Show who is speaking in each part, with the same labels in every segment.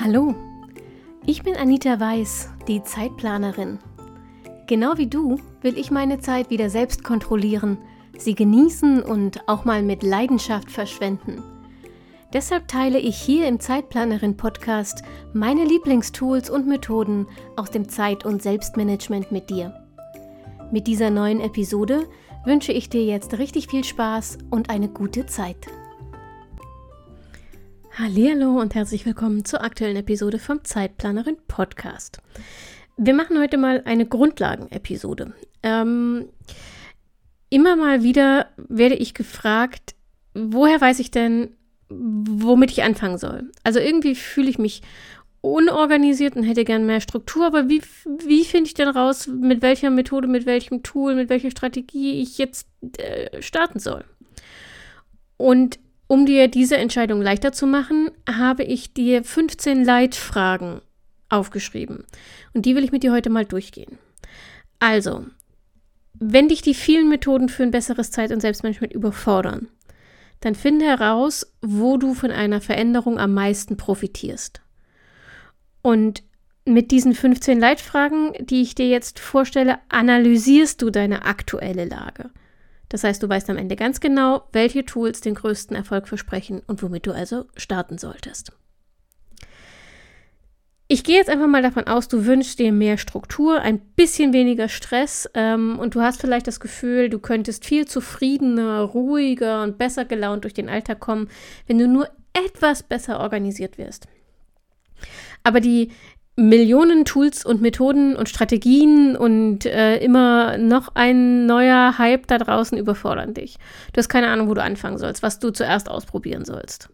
Speaker 1: Hallo, ich bin Anita Weiß, die Zeitplanerin. Genau wie du will ich meine Zeit wieder selbst kontrollieren, sie genießen und auch mal mit Leidenschaft verschwenden. Deshalb teile ich hier im Zeitplanerin-Podcast meine Lieblingstools und Methoden aus dem Zeit- und Selbstmanagement mit dir. Mit dieser neuen Episode wünsche ich dir jetzt richtig viel Spaß und eine gute Zeit. Hallihallo und herzlich willkommen zur aktuellen Episode vom Zeitplanerin Podcast. Wir machen heute mal eine Grundlagen-Episode. Immer mal wieder werde ich gefragt, woher weiß ich denn, womit ich anfangen soll? Also irgendwie fühle ich mich unorganisiert und hätte gern mehr Struktur, aber wie finde ich denn raus, mit welcher Methode, mit welchem Tool, mit welcher Strategie ich jetzt starten soll? Und um dir diese Entscheidung leichter zu machen, habe ich dir 15 Leitfragen aufgeschrieben. Und die will ich mit dir heute mal durchgehen. Also, wenn dich die vielen Methoden für ein besseres Zeit- und Selbstmanagement überfordern, dann finde heraus, wo du von einer Veränderung am meisten profitierst. Und mit diesen 15 Leitfragen, die ich dir jetzt vorstelle, analysierst du deine aktuelle Lage. Das heißt, du weißt am Ende ganz genau, welche Tools den größten Erfolg versprechen und womit du also starten solltest. Ich gehe jetzt einfach mal davon aus, du wünschst dir mehr Struktur, ein bisschen weniger Stress und du hast vielleicht das Gefühl, du könntest viel zufriedener, ruhiger und besser gelaunt durch den Alltag kommen, wenn du nur etwas besser organisiert wirst. Aber die Millionen Tools und Methoden und Strategien und immer noch ein neuer Hype da draußen überfordern dich. Du hast keine Ahnung, wo du anfangen sollst, was du zuerst ausprobieren sollst.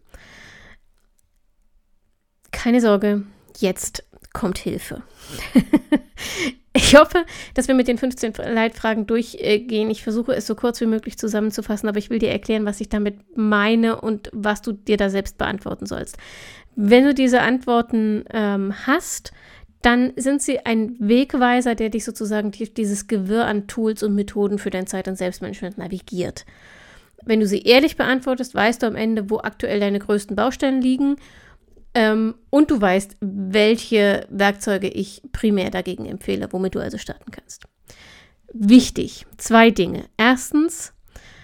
Speaker 1: Keine Sorge, jetzt kommt Hilfe. Ich hoffe, dass wir mit den 15 Leitfragen durchgehen. Ich versuche es so kurz wie möglich zusammenzufassen, aber ich will dir erklären, was ich damit meine und was du dir da selbst beantworten sollst. Wenn du diese Antworten hast, dann sind sie ein Wegweiser, der dich sozusagen durch dieses Gewirr an Tools und Methoden für dein Zeit- und Selbstmanagement navigiert. Wenn du sie ehrlich beantwortest, weißt du am Ende, wo aktuell deine größten Baustellen liegen und du weißt, welche Werkzeuge ich primär dagegen empfehle, womit du also starten kannst. Wichtig, 2 Dinge. Erstens,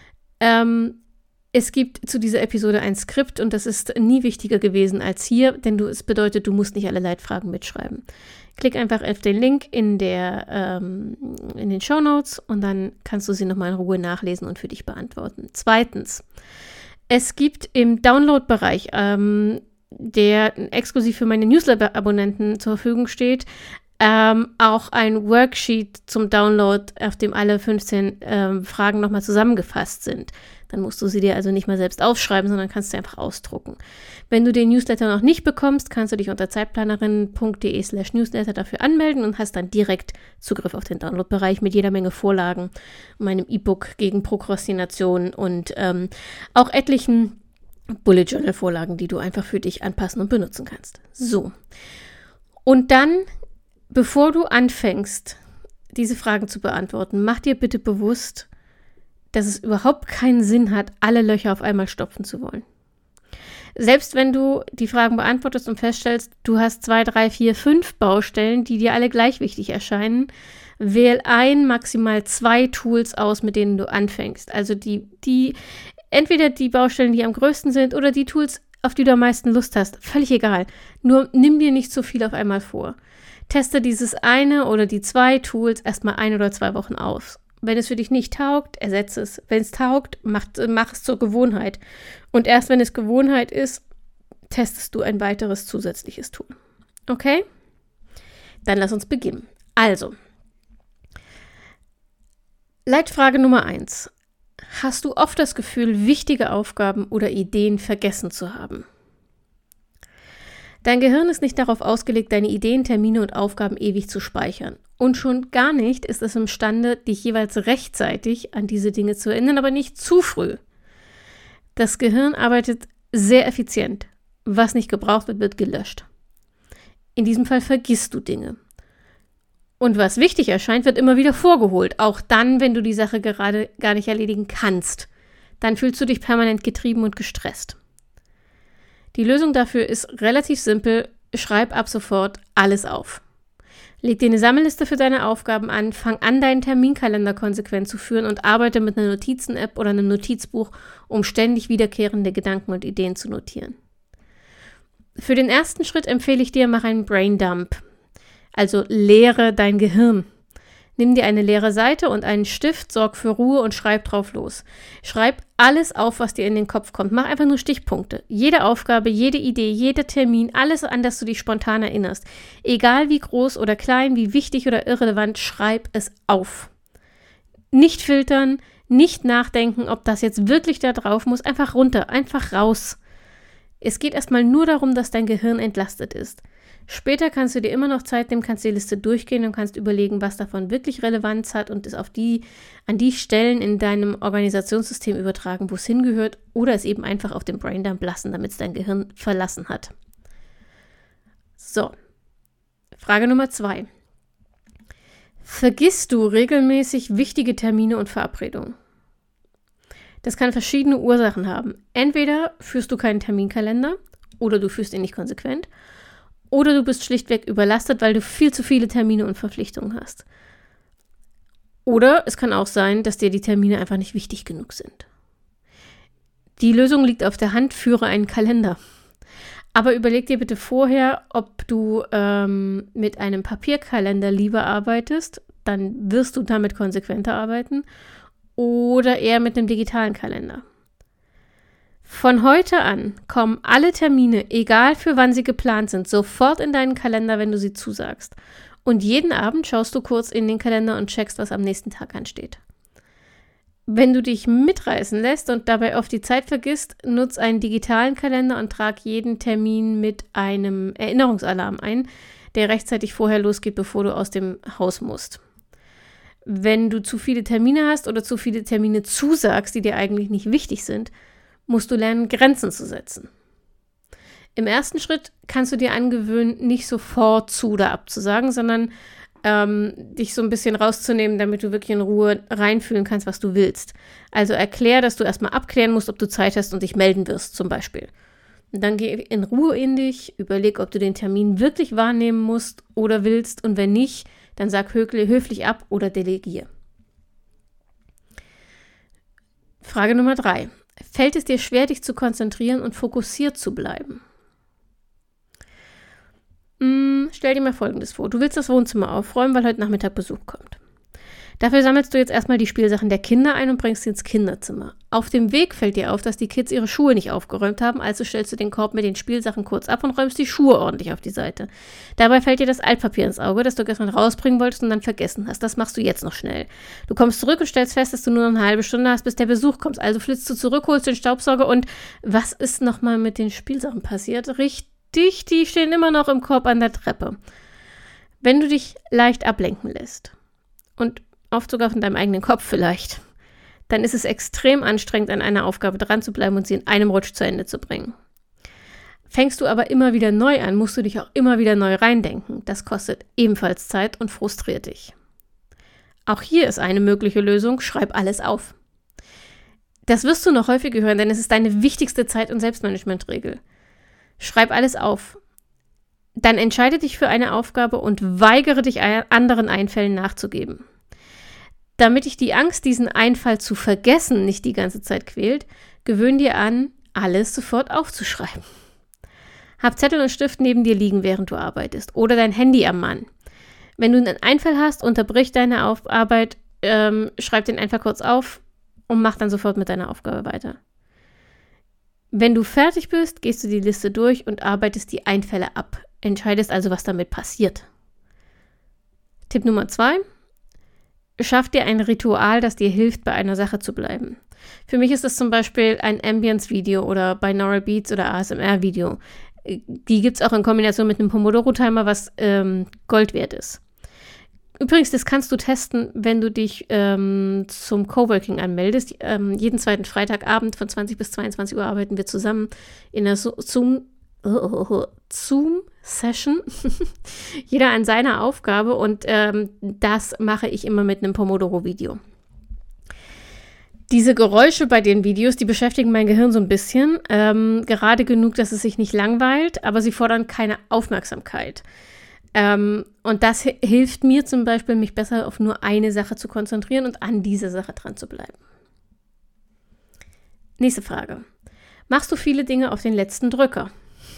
Speaker 1: es gibt zu dieser Episode ein Skript und das ist nie wichtiger gewesen als hier, denn es bedeutet, du musst nicht alle Leitfragen mitschreiben. Klick einfach auf den Link in den Shownotes und dann kannst du sie nochmal in Ruhe nachlesen und für dich beantworten. Zweitens, es gibt im Download-Bereich, der exklusiv für meine Newsletter-Abonnenten zur Verfügung steht, auch ein Worksheet zum Download, auf dem alle 15 Fragen nochmal zusammengefasst sind. Dann musst du sie dir also nicht mal selbst aufschreiben, sondern kannst sie einfach ausdrucken. Wenn du den Newsletter noch nicht bekommst, kannst du dich unter zeitplanerin.de/Newsletter dafür anmelden und hast dann direkt Zugriff auf den Download-Bereich mit jeder Menge Vorlagen, meinem E-Book gegen Prokrastination und auch etlichen Bullet Journal Vorlagen, die du einfach für dich anpassen und benutzen kannst. So. Und dann, bevor du anfängst, diese Fragen zu beantworten, mach dir bitte bewusst, dass es überhaupt keinen Sinn hat, alle Löcher auf einmal stopfen zu wollen. Selbst wenn du die Fragen beantwortest und feststellst, du hast 2, 3, 4, 5 Baustellen, die dir alle gleich wichtig erscheinen, wähl maximal 2 Tools aus, mit denen du anfängst. Also entweder die Baustellen, die am größten sind, oder die Tools, auf die du am meisten Lust hast. Völlig egal. Nur nimm dir nicht so viel auf einmal vor. Teste dieses eine oder die 2 Tools erstmal 1 oder 2 Wochen aus. Wenn es für dich nicht taugt, ersetze es. Wenn es taugt, mach es zur Gewohnheit. Und erst wenn es Gewohnheit ist, testest du ein weiteres zusätzliches Tool. Okay? Dann lass uns beginnen. Also, Leitfrage Nummer 1. Hast du oft das Gefühl, wichtige Aufgaben oder Ideen vergessen zu haben? Dein Gehirn ist nicht darauf ausgelegt, deine Ideen, Termine und Aufgaben ewig zu speichern. Und schon gar nicht ist es imstande, dich jeweils rechtzeitig an diese Dinge zu erinnern, aber nicht zu früh. Das Gehirn arbeitet sehr effizient. Was nicht gebraucht wird, wird gelöscht. In diesem Fall vergisst du Dinge. Und was wichtig erscheint, wird immer wieder vorgeholt. Auch dann, wenn du die Sache gerade gar nicht erledigen kannst. Dann fühlst du dich permanent getrieben und gestresst. Die Lösung dafür ist relativ simpel. schreib ab sofort alles auf. Leg dir eine Sammelliste für deine Aufgaben an, fang an, deinen Terminkalender konsequent zu führen und arbeite mit einer Notizen-App oder einem Notizbuch, um ständig wiederkehrende Gedanken und Ideen zu notieren. Für den ersten Schritt empfehle ich dir, mach einen Braindump, also leere dein Gehirn. Nimm dir eine leere Seite und einen Stift, sorg für Ruhe und schreib drauf los. Schreib alles auf, was dir in den Kopf kommt. Mach einfach nur Stichpunkte. Jede Aufgabe, jede Idee, jeder Termin, alles, an das du dich spontan erinnerst. Egal wie groß oder klein, wie wichtig oder irrelevant, schreib es auf. Nicht filtern, nicht nachdenken, ob das jetzt wirklich da drauf muss. Einfach runter, einfach raus. Es geht erstmal nur darum, dass dein Gehirn entlastet ist. Später kannst du dir immer noch Zeit nehmen, kannst die Liste durchgehen und kannst überlegen, was davon wirklich Relevanz hat und es an die Stellen in deinem Organisationssystem übertragen, wo es hingehört, oder es eben einfach auf dem Braindump lassen, damit es dein Gehirn verlassen hat. So, Frage Nummer 2. Vergisst du regelmäßig wichtige Termine und Verabredungen? Das kann verschiedene Ursachen haben. Entweder führst du keinen Terminkalender oder du führst ihn nicht konsequent. Oder du bist schlichtweg überlastet, weil du viel zu viele Termine und Verpflichtungen hast. Oder es kann auch sein, dass dir die Termine einfach nicht wichtig genug sind. Die Lösung liegt auf der Hand, führe einen Kalender. Aber überleg dir bitte vorher, ob du mit einem Papierkalender lieber arbeitest, dann wirst du damit konsequenter arbeiten, oder eher mit einem digitalen Kalender. Von heute an kommen alle Termine, egal für wann sie geplant sind, sofort in deinen Kalender, wenn du sie zusagst. Und jeden Abend schaust du kurz in den Kalender und checkst, was am nächsten Tag ansteht. Wenn du dich mitreißen lässt und dabei oft die Zeit vergisst, nutz einen digitalen Kalender und trag jeden Termin mit einem Erinnerungsalarm ein, der rechtzeitig vorher losgeht, bevor du aus dem Haus musst. Wenn du zu viele Termine hast oder zu viele Termine zusagst, die dir eigentlich nicht wichtig sind, musst du lernen, Grenzen zu setzen. Im ersten Schritt kannst du dir angewöhnen, nicht sofort zu oder abzusagen, sondern dich so ein bisschen rauszunehmen, damit du wirklich in Ruhe reinfühlen kannst, was du willst. Also erklär, dass du erstmal abklären musst, ob du Zeit hast und dich melden wirst, zum Beispiel. Und dann geh in Ruhe in dich, überleg, ob du den Termin wirklich wahrnehmen musst oder willst, und wenn nicht, dann sag höflich ab oder delegier. Frage Nummer 3. Fällt es dir schwer, dich zu konzentrieren und fokussiert zu bleiben? Stell dir mal Folgendes vor. Du willst das Wohnzimmer aufräumen, weil heute Nachmittag Besuch kommt. Dafür sammelst du jetzt erstmal die Spielsachen der Kinder ein und bringst sie ins Kinderzimmer. Auf dem Weg fällt dir auf, dass die Kids ihre Schuhe nicht aufgeräumt haben, also stellst du den Korb mit den Spielsachen kurz ab und räumst die Schuhe ordentlich auf die Seite. Dabei fällt dir das Altpapier ins Auge, das du gestern rausbringen wolltest und dann vergessen hast. Das machst du jetzt noch schnell. Du kommst zurück und stellst fest, dass du nur noch eine halbe Stunde hast, bis der Besuch kommt. Also flitzt du zurück, holst den Staubsauger und was ist nochmal mit den Spielsachen passiert? Richtig, die stehen immer noch im Korb an der Treppe. Wenn du dich leicht ablenken lässt und oft sogar von deinem eigenen Kopf vielleicht, dann ist es extrem anstrengend, an einer Aufgabe dran zu bleiben und sie in einem Rutsch zu Ende zu bringen. Fängst du aber immer wieder neu an, musst du dich auch immer wieder neu reindenken. Das kostet ebenfalls Zeit und frustriert dich. Auch hier ist eine mögliche Lösung: schreib alles auf. Das wirst du noch häufiger hören, denn es ist deine wichtigste Zeit- und Selbstmanagementregel. Schreib alles auf. Dann entscheide dich für eine Aufgabe und weigere dich, anderen Einfällen nachzugeben. Damit dich die Angst, diesen Einfall zu vergessen, nicht die ganze Zeit quält, gewöhn dir an, alles sofort aufzuschreiben. Hab Zettel und Stift neben dir liegen, während du arbeitest, oder dein Handy am Mann. Wenn du einen Einfall hast, unterbrich deine Arbeit, schreib den einfach kurz auf und mach dann sofort mit deiner Aufgabe weiter. Wenn du fertig bist, gehst du die Liste durch und arbeitest die Einfälle ab. Entscheidest also, was damit passiert. Tipp Nummer 2. Schaff dir ein Ritual, das dir hilft, bei einer Sache zu bleiben. Für mich ist das zum Beispiel ein Ambience-Video oder Binaural Beats oder ASMR-Video. Die gibt es auch in Kombination mit einem Pomodoro-Timer, was Gold wert ist. Übrigens, das kannst du testen, wenn du dich zum Coworking anmeldest. Jeden zweiten Freitagabend von 20 bis 22 Uhr arbeiten wir zusammen in einer Zoom-Session. Jeder an seiner Aufgabe, und das mache ich immer mit einem Pomodoro-Video. Diese Geräusche bei den Videos, die beschäftigen mein Gehirn so ein bisschen. Gerade genug, dass es sich nicht langweilt, aber sie fordern keine Aufmerksamkeit. Und das hilft mir zum Beispiel, mich besser auf nur eine Sache zu konzentrieren und an dieser Sache dran zu bleiben. Nächste Frage. Machst du viele Dinge auf den letzten Drücker?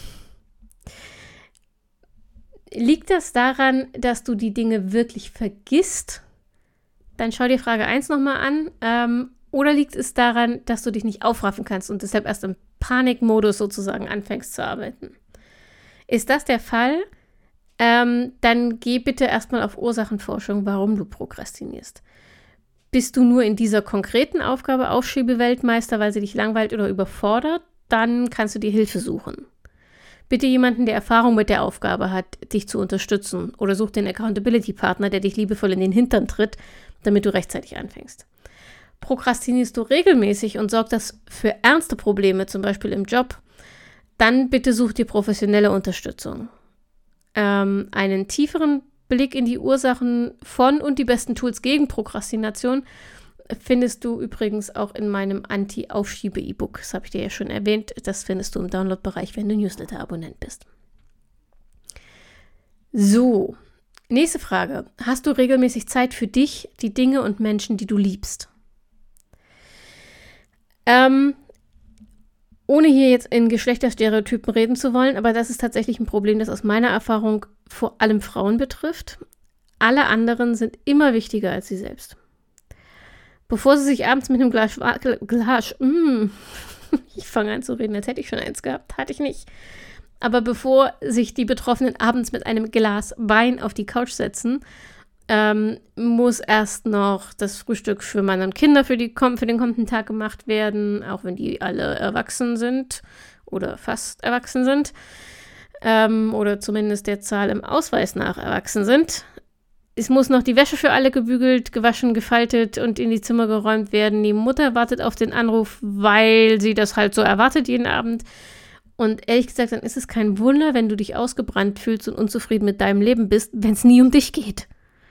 Speaker 1: Liegt das daran, dass du die Dinge wirklich vergisst? Dann schau dir Frage 1 nochmal an. Oder liegt es daran, dass du dich nicht aufraffen kannst und deshalb erst im Panikmodus sozusagen anfängst zu arbeiten? Ist das der Fall? Dann geh bitte erstmal auf Ursachenforschung, warum du prokrastinierst. Bist du nur in dieser konkreten Aufgabe Aufschiebeweltmeister, weil sie dich langweilt oder überfordert? Dann kannst du dir Hilfe suchen. Bitte jemanden, der Erfahrung mit der Aufgabe hat, dich zu unterstützen. Oder such den Accountability-Partner, der dich liebevoll in den Hintern tritt, damit du rechtzeitig anfängst. Prokrastinierst du regelmäßig und sorgt das für ernste Probleme, zum Beispiel im Job, dann bitte such dir professionelle Unterstützung. Einen tieferen Blick in die Ursachen von und die besten Tools gegen Prokrastination findest du übrigens auch in meinem Anti-Aufschiebe-E-Book. Das habe ich dir ja schon erwähnt. Das findest du im Download-Bereich, wenn du Newsletter-Abonnent bist. So, nächste Frage. Hast du regelmäßig Zeit für dich, die Dinge und Menschen, die du liebst? Ohne hier jetzt in Geschlechterstereotypen reden zu wollen, aber das ist tatsächlich ein Problem, das aus meiner Erfahrung vor allem Frauen betrifft. Alle anderen sind immer wichtiger als sie selbst. Bevor sie sich abends mit einem ich fange an zu reden, als hätte ich schon eins gehabt, hatte ich nicht. Aber bevor sich die Betroffenen abends mit einem Glas Wein auf die Couch setzen, muss erst noch das Frühstück für Mann und Kinder für den kommenden Tag gemacht werden, auch wenn die alle erwachsen sind oder fast erwachsen sind oder zumindest der Zahl im Ausweis nach erwachsen sind. Es muss noch die Wäsche für alle gebügelt, gewaschen, gefaltet und in die Zimmer geräumt werden. Die Mutter wartet auf den Anruf, weil sie das halt so erwartet jeden Abend. Und ehrlich gesagt, dann ist es kein Wunder, wenn du dich ausgebrannt fühlst und unzufrieden mit deinem Leben bist, wenn es nie um dich geht.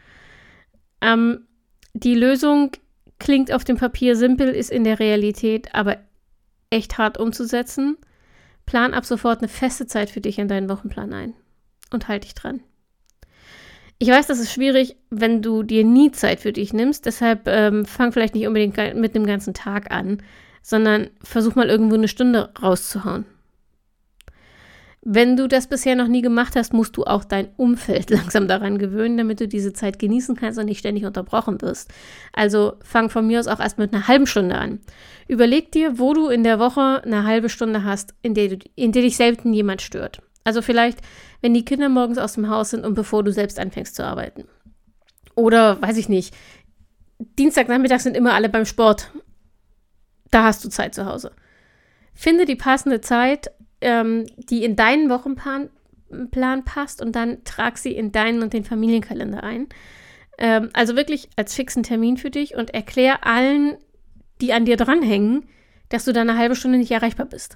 Speaker 1: Die Lösung klingt auf dem Papier simpel, ist in der Realität aber echt hart umzusetzen. Plan ab sofort eine feste Zeit für dich in deinen Wochenplan ein und halt dich dran. Ich weiß, das ist schwierig, wenn du dir nie Zeit für dich nimmst, deshalb fang vielleicht nicht unbedingt mit dem ganzen Tag an, sondern versuch mal irgendwo eine Stunde rauszuhauen. Wenn du das bisher noch nie gemacht hast, musst du auch dein Umfeld langsam daran gewöhnen, damit du diese Zeit genießen kannst und nicht ständig unterbrochen wirst. Also fang von mir aus auch erst mit einer halben Stunde an. Überleg dir, wo du in der Woche eine halbe Stunde hast, in der dich selten jemand stört. Also vielleicht, wenn die Kinder morgens aus dem Haus sind und bevor du selbst anfängst zu arbeiten. Oder, weiß ich nicht, Dienstagnachmittag sind immer alle beim Sport. Da hast du Zeit zu Hause. Finde die passende Zeit, die in deinen Wochenplan passt und dann trag sie in deinen und den Familienkalender ein. Also wirklich als fixen Termin für dich und erklär allen, die an dir dranhängen, dass du da eine halbe Stunde nicht erreichbar bist.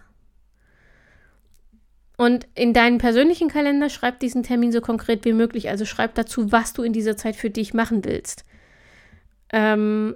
Speaker 1: Und in deinen persönlichen Kalender schreib diesen Termin so konkret wie möglich. Also schreib dazu, was du in dieser Zeit für dich machen willst. Wenn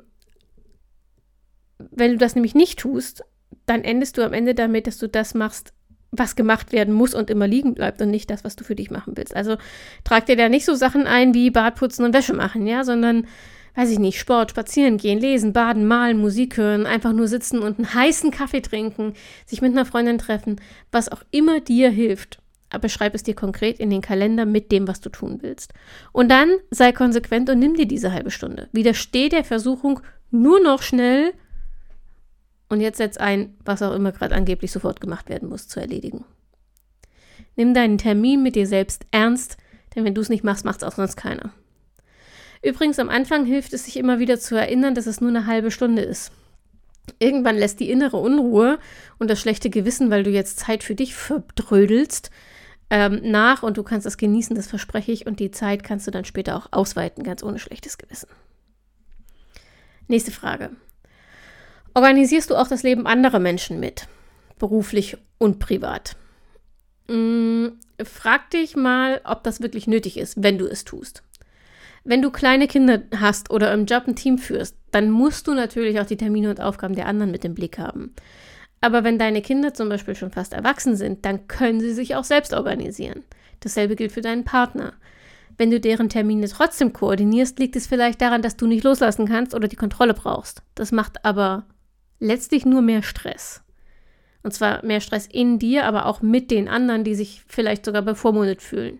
Speaker 1: du das nämlich nicht tust, dann endest du am Ende damit, dass du das machst, was gemacht werden muss und immer liegen bleibt und nicht das, was du für dich machen willst. Also trag dir da nicht so Sachen ein wie Bad putzen und Wäsche machen, ja, sondern, weiß ich nicht, Sport, spazieren gehen, lesen, baden, malen, Musik hören, einfach nur sitzen und einen heißen Kaffee trinken, sich mit einer Freundin treffen, was auch immer dir hilft. Aber schreib es dir konkret in den Kalender mit dem, was du tun willst. Und dann sei konsequent und nimm dir diese halbe Stunde. Widersteh der Versuchung, nur noch schnell und jetzt setz ein, was auch immer gerade angeblich sofort gemacht werden muss, zu erledigen. Nimm deinen Termin mit dir selbst ernst, denn wenn du es nicht machst, macht es auch sonst keiner. Übrigens, am Anfang hilft es sich immer wieder zu erinnern, dass es nur eine halbe Stunde ist. Irgendwann lässt die innere Unruhe und das schlechte Gewissen, weil du jetzt Zeit für dich verdrödelst, nach und du kannst das genießen, das verspreche ich, und die Zeit kannst du dann später auch ausweiten, ganz ohne schlechtes Gewissen. Nächste Frage. Organisierst du auch das Leben anderer Menschen mit, beruflich und privat? Frag dich mal, ob das wirklich nötig ist, wenn du es tust. Wenn du kleine Kinder hast oder im Job ein Team führst, dann musst du natürlich auch die Termine und Aufgaben der anderen mit im Blick haben. Aber wenn deine Kinder zum Beispiel schon fast erwachsen sind, dann können sie sich auch selbst organisieren. Dasselbe gilt für deinen Partner. Wenn du deren Termine trotzdem koordinierst, liegt es vielleicht daran, dass du nicht loslassen kannst oder die Kontrolle brauchst. Das macht aber letztlich nur mehr Stress. Und zwar mehr Stress in dir, aber auch mit den anderen, die sich vielleicht sogar bevormundet fühlen.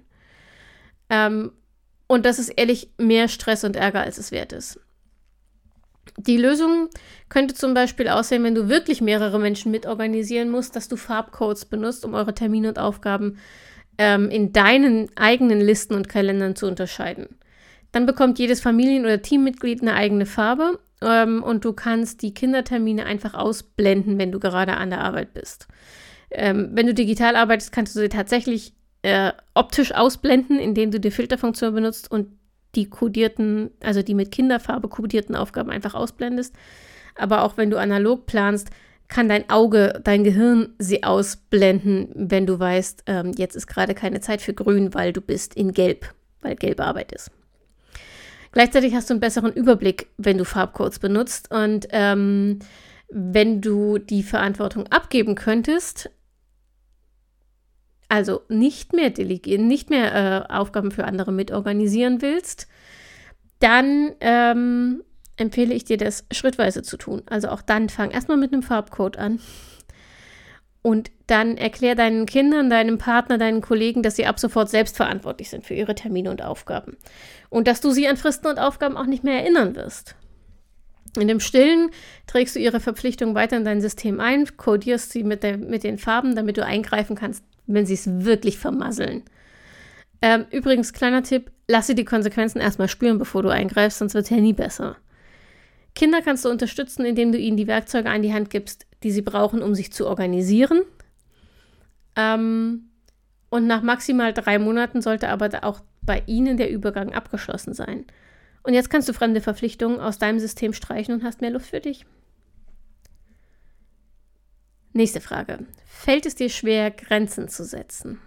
Speaker 1: Und das ist ehrlich mehr Stress und Ärger, als es wert ist. Die Lösung könnte zum Beispiel aussehen, wenn du wirklich mehrere Menschen mitorganisieren musst, dass du Farbcodes benutzt, um eure Termine und Aufgaben in deinen eigenen Listen und Kalendern zu unterscheiden. Dann bekommt jedes Familien- oder Teammitglied eine eigene Farbe und du kannst die Kindertermine einfach ausblenden, wenn du gerade an der Arbeit bist. Wenn du digital arbeitest, kannst du sie tatsächlich optisch ausblenden, indem du die Filterfunktion benutzt und die kodierten, also die mit Kinderfarbe kodierten Aufgaben einfach ausblendest. Aber auch wenn du analog planst, kann dein Auge, dein Gehirn sie ausblenden, wenn du weißt, jetzt ist gerade keine Zeit für Grün, weil du bist in Gelb, weil gelbe Arbeit ist. Gleichzeitig hast du einen besseren Überblick, wenn du Farbcodes benutzt und wenn du die Verantwortung abgeben könntest, also nicht mehr delegieren, nicht mehr Aufgaben für andere mitorganisieren willst, dann empfehle ich dir, das schrittweise zu tun. Also auch dann fang erstmal mit einem Farbcode an und dann erklär deinen Kindern, deinem Partner, deinen Kollegen, dass sie ab sofort selbst verantwortlich sind für ihre Termine und Aufgaben und dass du sie an Fristen und Aufgaben auch nicht mehr erinnern wirst. In dem Stillen trägst du ihre Verpflichtung weiter in dein System ein, kodierst sie mit den Farben, damit du eingreifen kannst, wenn sie es wirklich vermasseln. Übrigens, kleiner Tipp, lass sie die Konsequenzen erstmal spüren, bevor du eingreifst, sonst wird es ja nie besser. Kinder kannst du unterstützen, indem du ihnen die Werkzeuge an die Hand gibst, die sie brauchen, um sich zu organisieren. Und nach maximal 3 Monaten sollte aber auch bei ihnen der Übergang abgeschlossen sein. Und jetzt kannst du fremde Verpflichtungen aus deinem System streichen und hast mehr Luft für dich. Nächste Frage. Fällt es dir schwer, Grenzen zu setzen?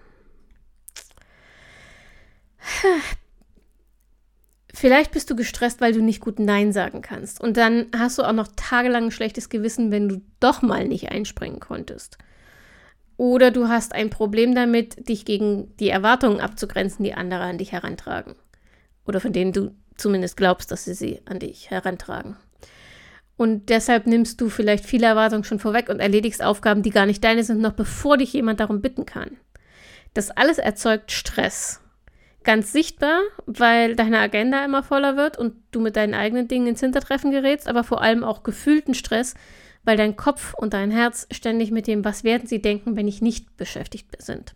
Speaker 1: Vielleicht bist du gestresst, weil du nicht gut Nein sagen kannst. Und dann hast du auch noch tagelang ein schlechtes Gewissen, wenn du doch mal nicht einspringen konntest. Oder du hast ein Problem damit, dich gegen die Erwartungen abzugrenzen, die andere an dich herantragen. Oder von denen du zumindest glaubst, dass sie an dich herantragen. Und deshalb nimmst du vielleicht viele Erwartungen schon vorweg und erledigst Aufgaben, die gar nicht deine sind, noch bevor dich jemand darum bitten kann. Das alles erzeugt Stress. Ganz sichtbar, weil deine Agenda immer voller wird und du mit deinen eigenen Dingen ins Hintertreffen gerätst, aber vor allem auch gefühlten Stress, weil dein Kopf und dein Herz ständig mit dem, was werden sie denken, wenn ich nicht beschäftigt sind.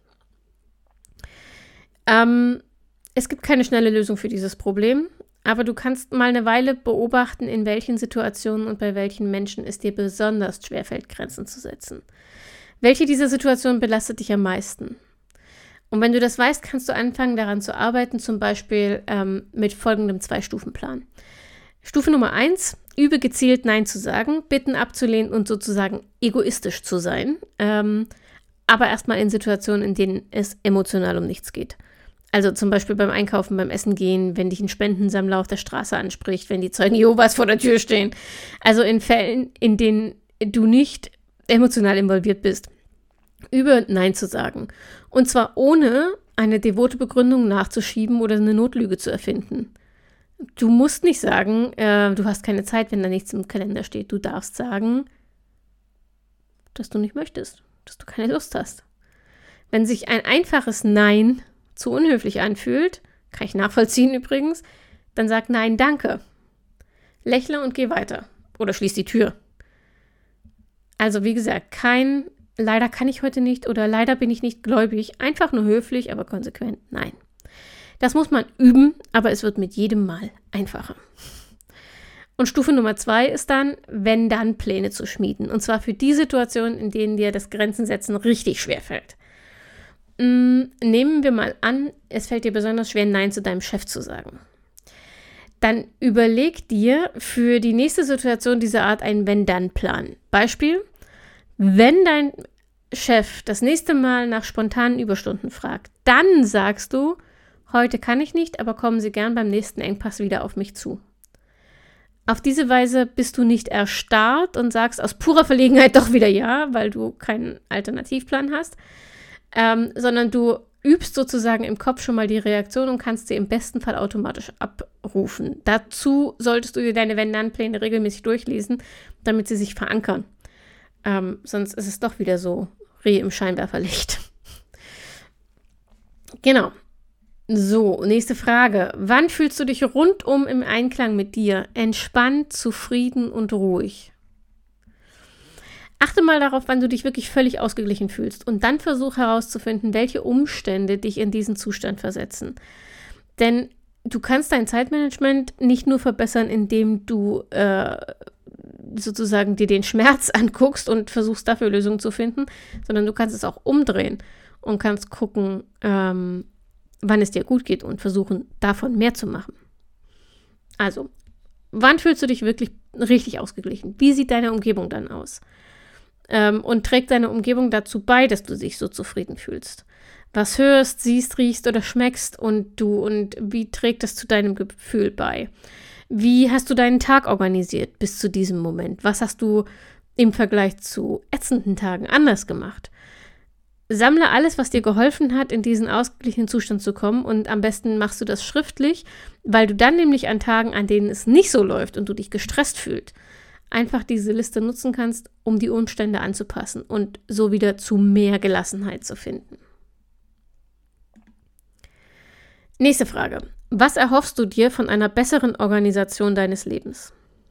Speaker 1: Es gibt keine schnelle Lösung für dieses Problem, aber du kannst mal eine Weile beobachten, in welchen Situationen und bei welchen Menschen es dir besonders schwerfällt, Grenzen zu setzen. Welche dieser Situationen belastet dich am meisten? Und wenn du das weißt, kannst du anfangen, daran zu arbeiten, zum Beispiel mit folgendem 2-Stufen-Plan. Stufe Nummer 1, übe gezielt Nein zu sagen, Bitten abzulehnen und sozusagen egoistisch zu sein, aber erstmal in Situationen, in denen es emotional um nichts geht. Also zum Beispiel beim Einkaufen, beim Essen gehen, wenn dich ein Spendensammler auf der Straße anspricht, wenn die Zeugen Jehovas vor der Tür stehen. Also in Fällen, in denen du nicht emotional involviert bist. Übe Nein zu sagen. Und zwar ohne eine devote Begründung nachzuschieben oder eine Notlüge zu erfinden. Du musst nicht sagen, du hast keine Zeit, wenn da nichts im Kalender steht. Du darfst sagen, dass du nicht möchtest, dass du keine Lust hast. Wenn sich ein einfaches Nein zu unhöflich anfühlt, kann ich nachvollziehen übrigens, dann sag Nein, danke. Lächle und geh weiter. Oder schließ die Tür. Also wie gesagt, kein leider kann ich heute nicht oder leider bin ich nicht gläubig. Einfach nur höflich, aber konsequent Nein. Das muss man üben, aber es wird mit jedem Mal einfacher. Und Stufe Nummer 2 ist dann, wenn dann Pläne zu schmieden. Und zwar für die Situationen, in denen dir das Grenzen setzen richtig schwer fällt. Nehmen wir mal an, es fällt dir besonders schwer, Nein zu deinem Chef zu sagen. Dann überleg dir für die nächste Situation dieser Art einen Wenn-Dann-Plan. Beispiel, wenn dein Chef das nächste Mal nach spontanen Überstunden fragt, dann sagst du, Heute kann ich nicht, aber kommen Sie gern beim nächsten Engpass wieder auf mich zu. Auf diese Weise bist du nicht erstarrt und sagst aus purer Verlegenheit doch wieder ja, weil du keinen Alternativplan hast, sondern du übst sozusagen im Kopf schon mal die Reaktion und kannst sie im besten Fall automatisch abrufen. Dazu solltest du dir deine Wenn-Dann-Pläne regelmäßig durchlesen, damit sie sich verankern. Sonst ist es doch wieder so Reh im Scheinwerferlicht. Genau. So, nächste Frage. Wann fühlst du dich rundum im Einklang mit dir, entspannt, zufrieden und ruhig? Achte mal darauf, wann du dich wirklich völlig ausgeglichen fühlst und dann versuch herauszufinden, welche Umstände dich in diesen Zustand versetzen. Denn du kannst dein Zeitmanagement nicht nur verbessern, indem du sozusagen dir den Schmerz anguckst und versuchst dafür Lösungen zu finden, sondern du kannst es auch umdrehen und kannst gucken, wann es dir gut geht und versuchen, davon mehr zu machen. Also, wann fühlst du dich wirklich richtig ausgeglichen? Wie sieht deine Umgebung dann aus? Und trägt deine Umgebung dazu bei, dass du dich so zufrieden fühlst? Was hörst, siehst, riechst oder schmeckst und wie trägt das zu deinem Gefühl bei? Wie hast du deinen Tag organisiert bis zu diesem Moment? Was hast du im Vergleich zu ätzenden Tagen anders gemacht? Sammle alles, was dir geholfen hat, in diesen ausgeglichenen Zustand zu kommen und am besten machst du das schriftlich, weil du dann nämlich an Tagen, an denen es nicht so läuft und du dich gestresst fühlst, einfach diese Liste nutzen kannst, um die Umstände anzupassen und so wieder zu mehr Gelassenheit zu finden. Nächste Frage. Was erhoffst du dir von einer besseren Organisation deines Lebens?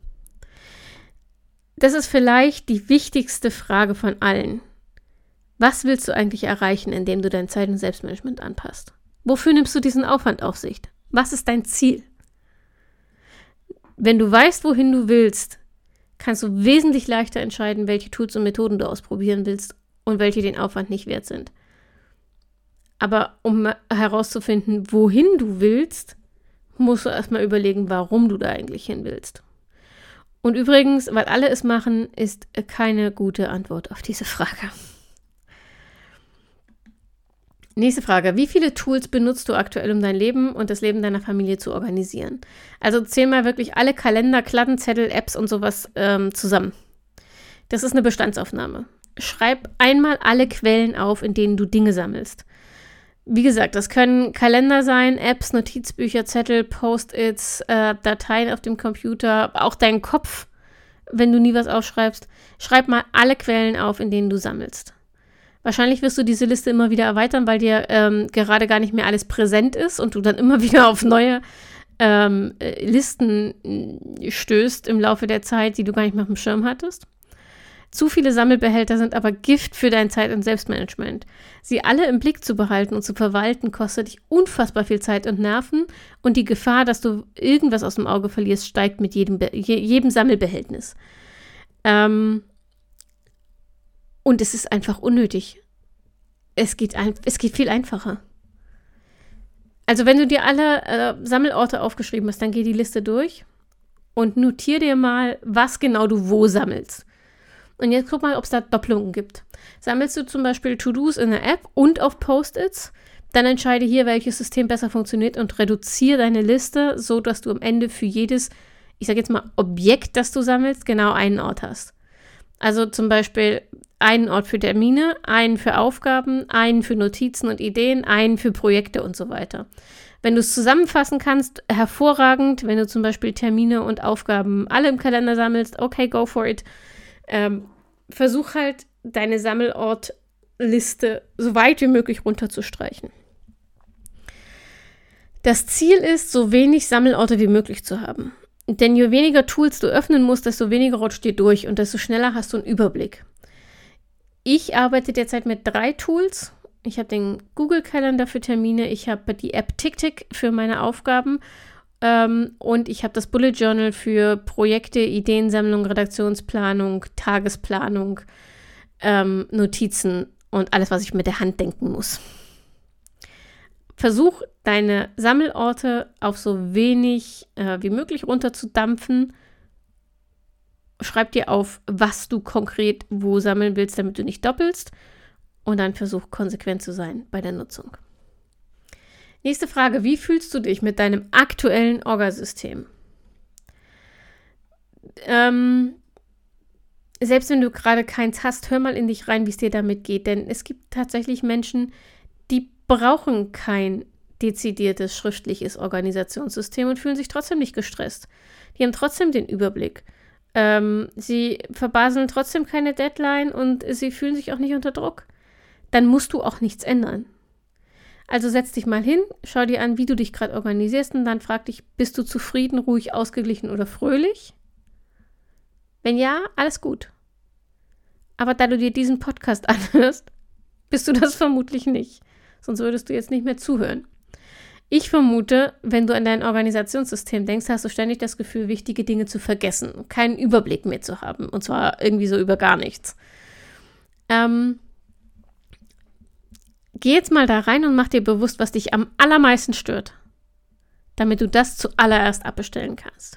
Speaker 1: Das ist vielleicht die wichtigste Frage von allen. Was willst du eigentlich erreichen, indem du dein Zeit- und Selbstmanagement anpasst? Wofür nimmst du diesen Aufwand auf sich? Was ist dein Ziel? Wenn du weißt, wohin du willst, kannst du wesentlich leichter entscheiden, welche Tools und Methoden du ausprobieren willst und welche den Aufwand nicht wert sind. Aber um herauszufinden, wohin du willst, musst du erstmal überlegen, warum du da eigentlich hin willst. Und übrigens, weil alle es machen, ist keine gute Antwort auf diese Frage. Nächste Frage. Wie viele Tools benutzt du aktuell, um dein Leben und das Leben deiner Familie zu organisieren? Also zähl mal wirklich alle Kalender, Kladdenzettel, Apps und sowas zusammen. Das ist eine Bestandsaufnahme. Schreib einmal alle Quellen auf, in denen du Dinge sammelst. Wie gesagt, das können Kalender sein, Apps, Notizbücher, Zettel, Post-its, Dateien auf dem Computer, auch dein Kopf, wenn du nie was aufschreibst. Schreib mal alle Quellen auf, in denen du sammelst. Wahrscheinlich wirst du diese Liste immer wieder erweitern, weil dir gerade gar nicht mehr alles präsent ist und du dann immer wieder auf neue Listen stößt im Laufe der Zeit, die du gar nicht mehr auf dem Schirm hattest. Zu viele Sammelbehälter sind aber Gift für dein Zeit- und Selbstmanagement. Sie alle im Blick zu behalten und zu verwalten, kostet dich unfassbar viel Zeit und Nerven und die Gefahr, dass du irgendwas aus dem Auge verlierst, steigt mit jedem Sammelbehältnis. Und es ist einfach unnötig. Es geht viel einfacher. Also wenn du dir alle Sammelorte aufgeschrieben hast, dann geh die Liste durch und notier dir mal, was genau du wo sammelst. Und jetzt guck mal, ob es da Doppelungen gibt. Sammelst du zum Beispiel To-Dos in der App und auf Post-its, dann entscheide hier, welches System besser funktioniert und reduziere deine Liste, so dass du am Ende für jedes, ich sage jetzt mal, Objekt, das du sammelst, genau einen Ort hast. Also zum Beispiel einen Ort für Termine, einen für Aufgaben, einen für Notizen und Ideen, einen für Projekte und so weiter. Wenn du es zusammenfassen kannst, hervorragend. Wenn du zum Beispiel Termine und Aufgaben alle im Kalender sammelst, okay, go for it. Versuch halt, deine Sammelortliste so weit wie möglich runterzustreichen. Das Ziel ist, so wenig Sammelorte wie möglich zu haben. Denn je weniger Tools du öffnen musst, desto weniger rutscht dir durch und desto schneller hast du einen Überblick. Ich arbeite derzeit mit 3 Tools. Ich habe den Google-Kalender für Termine, ich habe die App TickTick für meine Aufgaben und ich habe das Bullet Journal für Projekte, Ideensammlung, Redaktionsplanung, Tagesplanung, Notizen und alles, was ich mit der Hand denken muss. Versuch, deine Sammelorte auf so wenig wie möglich runterzudampfen. Schreib dir auf, was du konkret wo sammeln willst, damit du nicht doppelst. Und dann versuch, konsequent zu sein bei der Nutzung. Nächste Frage, wie fühlst du dich mit deinem aktuellen Orgasystem? Selbst wenn du gerade keins hast, hör mal in dich rein, wie es dir damit geht, denn es gibt tatsächlich Menschen, die brauchen kein dezidiertes schriftliches Organisationssystem und fühlen sich trotzdem nicht gestresst. Die haben trotzdem den Überblick. Sie verbaseln trotzdem keine Deadline und sie fühlen sich auch nicht unter Druck. Dann musst du auch nichts ändern. Also setz dich mal hin, schau dir an, wie du dich gerade organisierst und dann frag dich, bist du zufrieden, ruhig, ausgeglichen oder fröhlich? Wenn ja, alles gut. Aber da du dir diesen Podcast anhörst, bist du das vermutlich nicht. Sonst würdest du jetzt nicht mehr zuhören. Ich vermute, wenn du an dein Organisationssystem denkst, hast du ständig das Gefühl, wichtige Dinge zu vergessen, keinen Überblick mehr zu haben. Und zwar irgendwie so über gar nichts. Geh jetzt mal da rein und mach dir bewusst, was dich am allermeisten stört, damit du das zuallererst abbestellen kannst.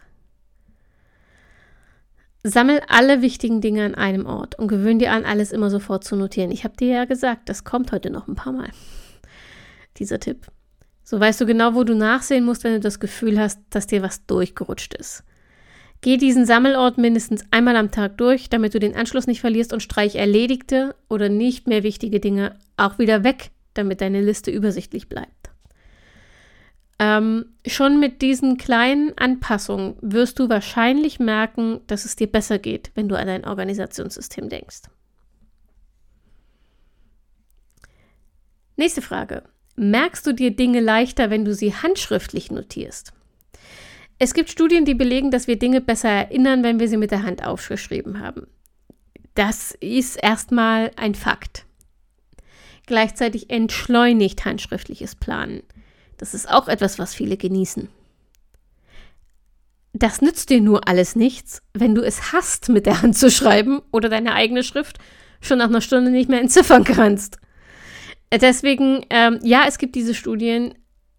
Speaker 1: Sammel alle wichtigen Dinge an einem Ort und gewöhn dir an, alles immer sofort zu notieren. Ich habe dir ja gesagt, das kommt heute noch ein paar Mal, dieser Tipp. So weißt du genau, wo du nachsehen musst, wenn du das Gefühl hast, dass dir was durchgerutscht ist. Geh diesen Sammelort mindestens einmal am Tag durch, damit du den Anschluss nicht verlierst und streich erledigte oder nicht mehr wichtige Dinge auch wieder weg, damit deine Liste übersichtlich bleibt. Schon mit diesen kleinen Anpassungen wirst du wahrscheinlich merken, dass es dir besser geht, wenn du an dein Organisationssystem denkst. Nächste Frage. Merkst du dir Dinge leichter, wenn du sie handschriftlich notierst? Es gibt Studien, die belegen, dass wir Dinge besser erinnern, wenn wir sie mit der Hand aufgeschrieben haben. Das ist erstmal ein Fakt. Gleichzeitig entschleunigt handschriftliches Planen. Das ist auch etwas, was viele genießen. Das nützt dir nur alles nichts, wenn du es hasst, mit der Hand zu schreiben oder deine eigene Schrift schon nach einer Stunde nicht mehr entziffern kannst. Deswegen, ja, es gibt diese Studien,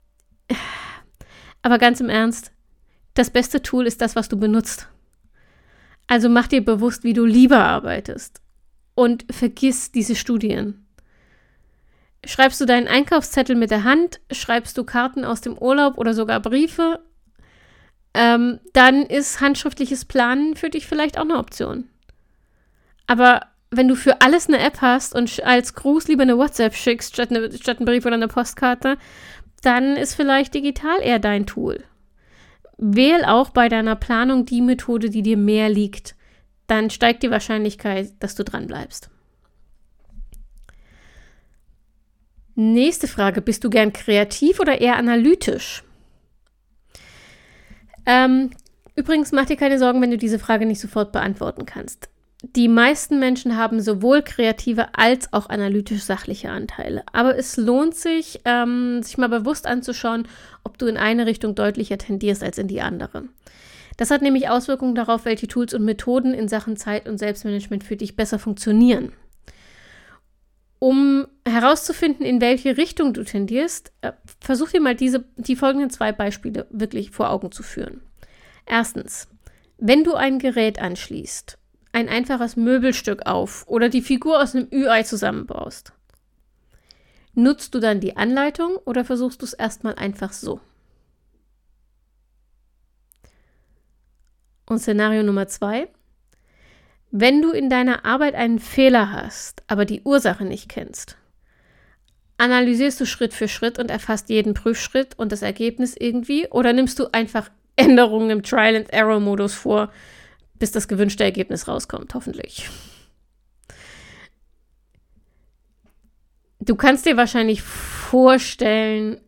Speaker 1: aber ganz im Ernst, das beste Tool ist das, was du benutzt. Also mach dir bewusst, wie du lieber arbeitest und vergiss diese Studien. Schreibst du deinen Einkaufszettel mit der Hand, schreibst du Karten aus dem Urlaub oder sogar Briefe, dann ist handschriftliches Planen für dich vielleicht auch eine Option. Aber wenn du für alles eine App hast und als Gruß lieber eine WhatsApp schickst, statt einen Brief oder eine Postkarte, dann ist vielleicht digital eher dein Tool. Wähl auch bei deiner Planung die Methode, die dir mehr liegt. Dann steigt die Wahrscheinlichkeit, dass du dran bleibst. Nächste Frage. Bist du gern kreativ oder eher analytisch? Übrigens, mach dir keine Sorgen, wenn du diese Frage nicht sofort beantworten kannst. Die meisten Menschen haben sowohl kreative als auch analytisch-sachliche Anteile. Aber es lohnt sich, sich mal bewusst anzuschauen, ob du in eine Richtung deutlicher tendierst als in die andere. Das hat nämlich Auswirkungen darauf, welche Tools und Methoden in Sachen Zeit- und Selbstmanagement für dich besser funktionieren. Um herauszufinden, in welche Richtung du tendierst, versuch dir mal die folgenden 2 Beispiele wirklich vor Augen zu führen. Erstens, wenn du ein Gerät anschließt, ein einfaches Möbelstück auf oder die Figur aus einem Ü-Ei zusammenbaust, nutzt du dann die Anleitung oder versuchst du es erstmal einfach so? Und Szenario Nummer 2, wenn du in deiner Arbeit einen Fehler hast, aber die Ursache nicht kennst, analysierst du Schritt für Schritt und erfasst jeden Prüfschritt und das Ergebnis irgendwie oder nimmst du einfach Änderungen im Trial-and-Error-Modus vor, bis das gewünschte Ergebnis rauskommt, hoffentlich. Du kannst dir wahrscheinlich vorstellen,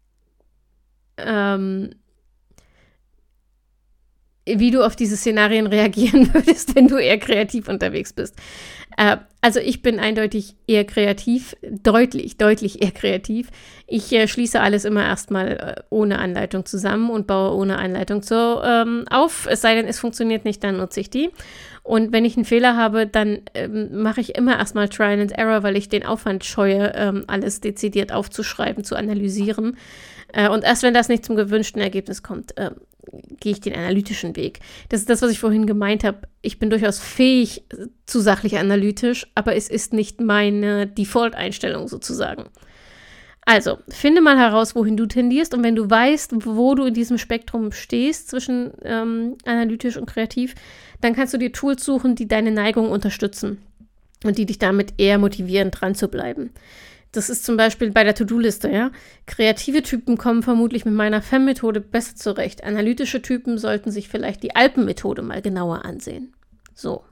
Speaker 1: wie du auf diese Szenarien reagieren würdest, wenn du eher kreativ unterwegs bist. Also ich bin eindeutig eher kreativ, deutlich eher kreativ. Ich schließe alles immer erstmal ohne Anleitung zusammen und baue ohne Anleitung auf. Es sei denn, es funktioniert nicht, dann nutze ich die. Und wenn ich einen Fehler habe, dann mache ich immer erstmal Trial and Error, weil ich den Aufwand scheue, alles dezidiert aufzuschreiben, zu analysieren. Und erst wenn das nicht zum gewünschten Ergebnis kommt, gehe ich den analytischen Weg. Das ist das, was ich vorhin gemeint habe. Ich bin durchaus fähig zu sachlich analytisch, aber es ist nicht meine Default-Einstellung sozusagen. Also, finde mal heraus, wohin du tendierst, und wenn du weißt, wo du in diesem Spektrum stehst zwischen analytisch und kreativ, dann kannst du dir Tools suchen, die deine Neigung unterstützen und die dich damit eher motivieren, dran zu bleiben. Das ist zum Beispiel bei der To-Do-Liste, ja. Kreative Typen kommen vermutlich mit meiner FEM-Methode besser zurecht. Analytische Typen sollten sich vielleicht die Alpen-Methode mal genauer ansehen. So.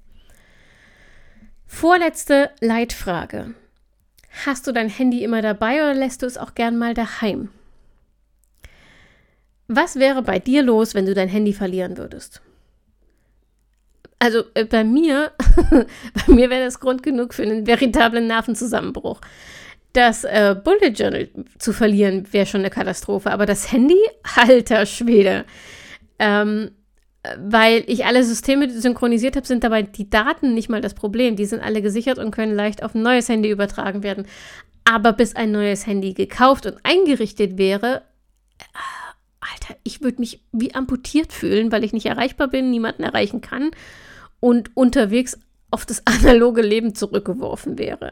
Speaker 1: Vorletzte Leitfrage. Hast du dein Handy immer dabei oder lässt du es auch gern mal daheim? Was wäre bei dir los, wenn du dein Handy verlieren würdest? Also bei mir wäre das Grund genug für einen veritablen Nervenzusammenbruch. Das Bullet Journal zu verlieren wäre schon eine Katastrophe, aber das Handy, alter Schwede. Weil ich alle Systeme synchronisiert habe, sind dabei die Daten nicht mal das Problem. Die sind alle gesichert und können leicht auf ein neues Handy übertragen werden. Aber bis ein neues Handy gekauft und eingerichtet wäre, Alter, ich würde mich wie amputiert fühlen, weil ich nicht erreichbar bin, niemanden erreichen kann und unterwegs auf das analoge Leben zurückgeworfen wäre.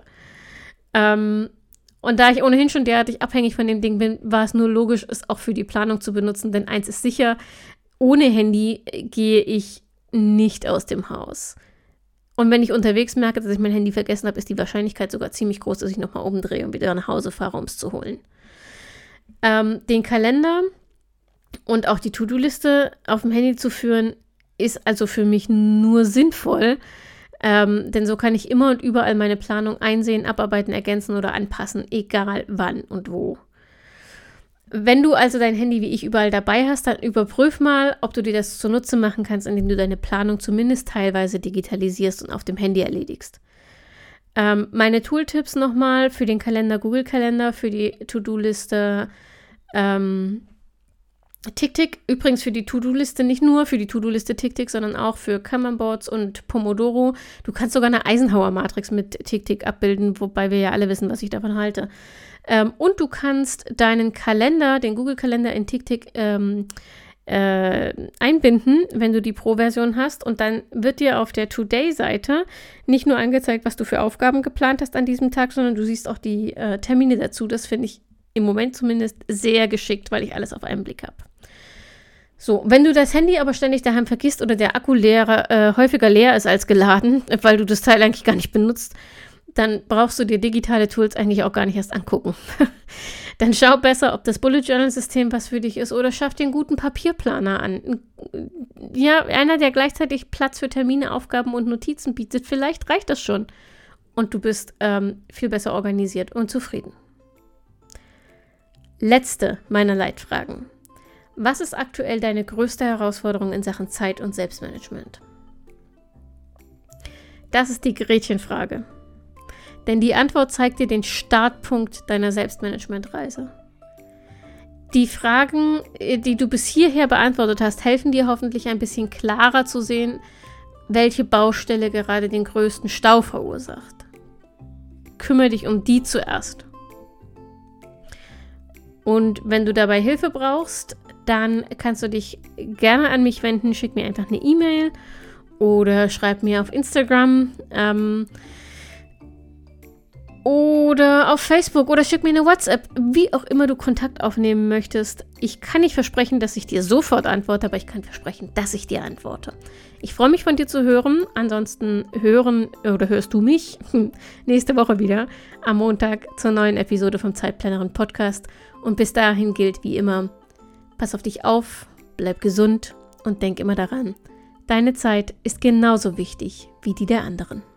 Speaker 1: Und da ich ohnehin schon derartig abhängig von dem Ding bin, war es nur logisch, es auch für die Planung zu benutzen, denn eins ist sicher, ohne Handy gehe ich nicht aus dem Haus. Und wenn ich unterwegs merke, dass ich mein Handy vergessen habe, ist die Wahrscheinlichkeit sogar ziemlich groß, dass ich nochmal umdrehe und wieder nach Hause fahre, um es zu holen. Den Kalender und auch die To-Do-Liste auf dem Handy zu führen, ist also für mich nur sinnvoll, denn so kann ich immer und überall meine Planung einsehen, abarbeiten, ergänzen oder anpassen, egal wann und wo. Wenn du also dein Handy wie ich überall dabei hast, dann überprüf mal, ob du dir das zunutze machen kannst, indem du deine Planung zumindest teilweise digitalisierst und auf dem Handy erledigst. Meine Tooltips nochmal für den Kalender, Google Kalender, für die To-Do-Liste TickTick. Übrigens für die To-Do-Liste nicht nur für die To-Do-Liste TickTick, sondern auch für Kanban-Boards und Pomodoro. Du kannst sogar eine Eisenhower-Matrix mit TickTick abbilden, wobei wir ja alle wissen, was ich davon halte. Und du kannst deinen Kalender, den Google-Kalender in TickTick einbinden, wenn du die Pro-Version hast. Und dann wird dir auf der Today-Seite nicht nur angezeigt, was du für Aufgaben geplant hast an diesem Tag, sondern du siehst auch die Termine dazu. Das finde ich im Moment zumindest sehr geschickt, weil ich alles auf einen Blick habe. So, wenn du das Handy aber ständig daheim vergisst oder der Akku häufiger leer ist als geladen, weil du das Teil eigentlich gar nicht benutzt, dann brauchst du dir digitale Tools eigentlich auch gar nicht erst angucken. Dann schau besser, ob das Bullet Journal System was für dich ist, oder schaff dir einen guten Papierplaner an. Ja, einer, der gleichzeitig Platz für Termine, Aufgaben und Notizen bietet. Vielleicht reicht das schon. Und du bist viel besser organisiert und zufrieden. Letzte meiner Leitfragen. Was ist aktuell deine größte Herausforderung in Sachen Zeit- und Selbstmanagement? Das ist die Gretchenfrage. Denn die Antwort zeigt dir den Startpunkt deiner Selbstmanagementreise. Die Fragen, die du bis hierher beantwortet hast, helfen dir hoffentlich ein bisschen klarer zu sehen, welche Baustelle gerade den größten Stau verursacht. Kümmere dich um die zuerst. Und wenn du dabei Hilfe brauchst, dann kannst du dich gerne an mich wenden. Schick mir einfach eine E-Mail oder schreib mir auf Instagram oder auf Facebook oder schick mir eine WhatsApp, wie auch immer du Kontakt aufnehmen möchtest. Ich kann nicht versprechen, dass ich dir sofort antworte, aber ich kann versprechen, dass ich dir antworte. Ich freue mich, von dir zu hören. Ansonsten hörst du mich nächste Woche wieder am Montag zur neuen Episode vom Zeitplanerin Podcast. Und bis dahin gilt wie immer, pass auf dich auf, bleib gesund und denk immer daran, deine Zeit ist genauso wichtig wie die der anderen.